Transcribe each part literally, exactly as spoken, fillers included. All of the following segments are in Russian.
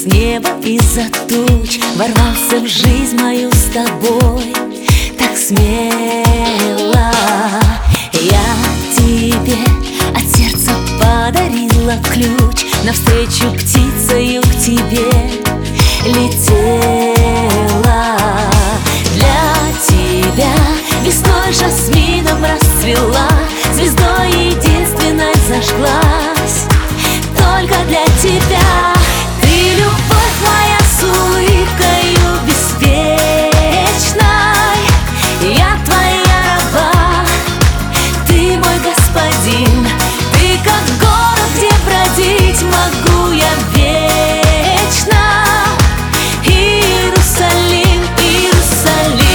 с неба из-за туч ворвался в жизнь мою с тобой так смело. Я тебе от сердца подарила ключ, навстречу птицею к тебе летела. Для тебя весной жасмином расцвела, звездой единственной зажглась. Только для тебя. Ты любовь моя с улыбкою беспечной, я твоя раба, ты мой господин. Ты как город, где бродить могу я вечно. Иерусалим, Иерусалим.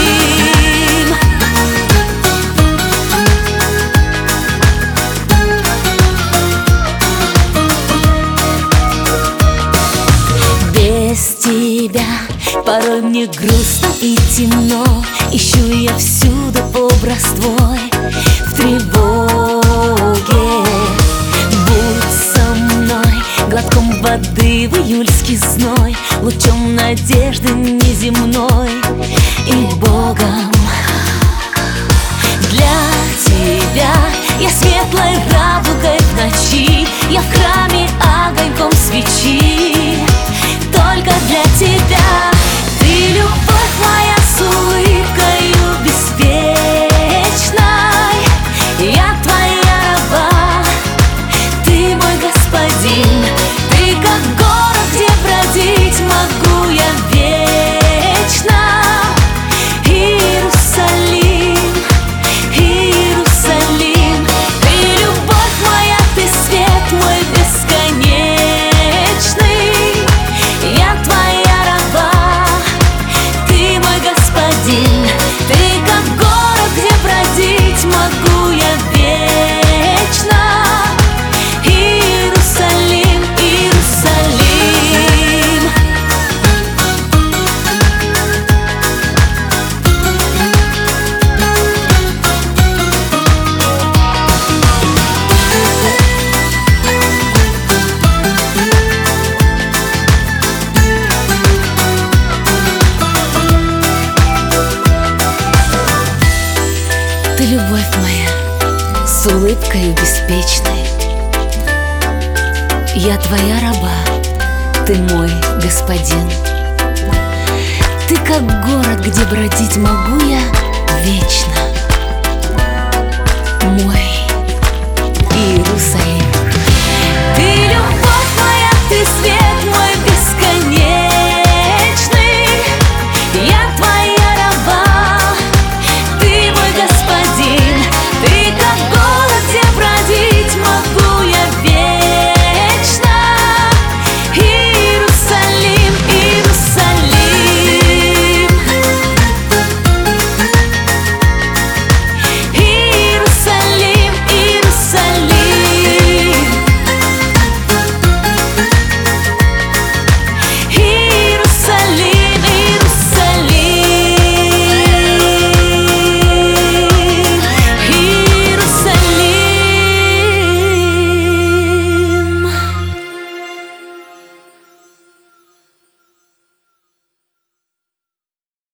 Без тебя порой мне грустно и темно, ищу я всюду образ твой в тревоге. Будь со мной глотком воды в июльский зной, лучом надежды неземной и Богом. Для тебя я светлой радугой в ночи, я в храме огоньком свечи. Только для тебя. Ты любовь моя с улыбкою беспечной, я твоя раба, ты мой господин. Ты как город, где бродить могу я вечно. Иерусалим, Иерусалим. Ты любовь моя, ты свет мой бесконечный, я твоя раба, ты мой господин. Ты как город, где бродить могу я вечно. Иерусалим, Иерусалим. Ты любовь моя с улыбкою беспечной, я твоя раба, ты мой господин. Ты как город, где бродить могу я вечно, мой